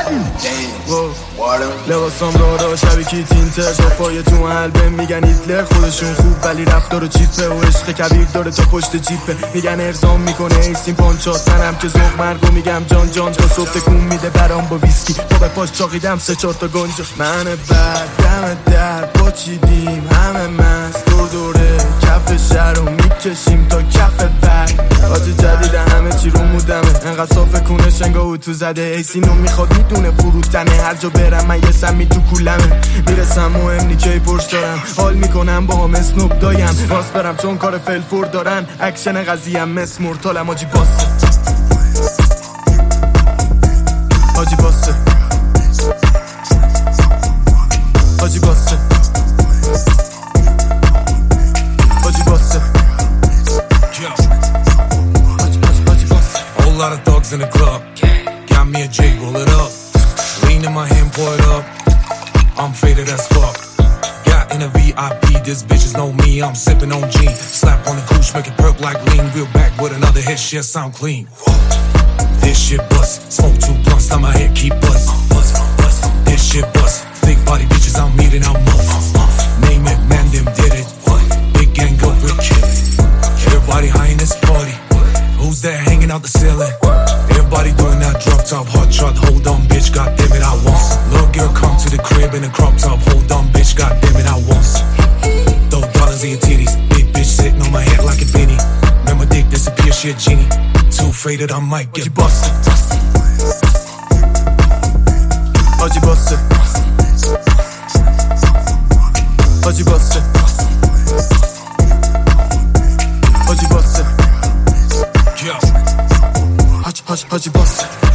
لباسام را شبیه تینتر شفای تو قلبم میگن هیتلر خودشون خوب ولی رفتار چیپه و عشق کبیر داره تا پشت جیپه میگن ارزام میکنه ایسین پانچات منم که زوق مرگو میگم جان جان تا صبح تکون میده برام با ویسکی تا به پاش چاقیدم 3-4 تا گنجا من بعد دم در با چیدیم همه مست دوره کف شهر رو میکشیم تا کف بر آجی جدید همه چی رو مودمه انقدر صافه کنه شنگاهو تو زده ایسینو میخواد میدونه فروتنه هر جا برم من یه سمی تو کولمه میرسم مهم نیکی پرش دارم حال میکنم با هم اسنوب دایم راست برم چون کار فلفور دارن اکشن قضیم مثل مرتالم آجی باسه آجی باسه آجی باسه آجی باسه Whole lot of thugs in the club. Got me a J, roll it up. Lean in my hand, pour it up. I'm faded as fuck. Got in a VIP, these bitches know me. I'm sipping on G. Slap on the couch, make it perk like lean. Real back with another hit, shit sound clean. This shit bust. Smoke 2 blunts, now my head keep bust. This shit bust. Thick body bitches, I'm eating out muff. Name it, man, them did it. Big gang go real kill it. Everybody high in this party. Who's that hanging out the ceiling? Everybody doing that drop top, hot shot. Hold on, bitch, goddamn it, I want some. Little girl come to the crib in a crop top. Hold on, bitch, goddamn it, I want some. Throw dollars in your titties. Big bitch sitting on my head like a beanie. Let my dick disappear, she a genie. Too faded, I might get busted. Haji busted. Haji busted. Haji busted. Yo. Haji busted.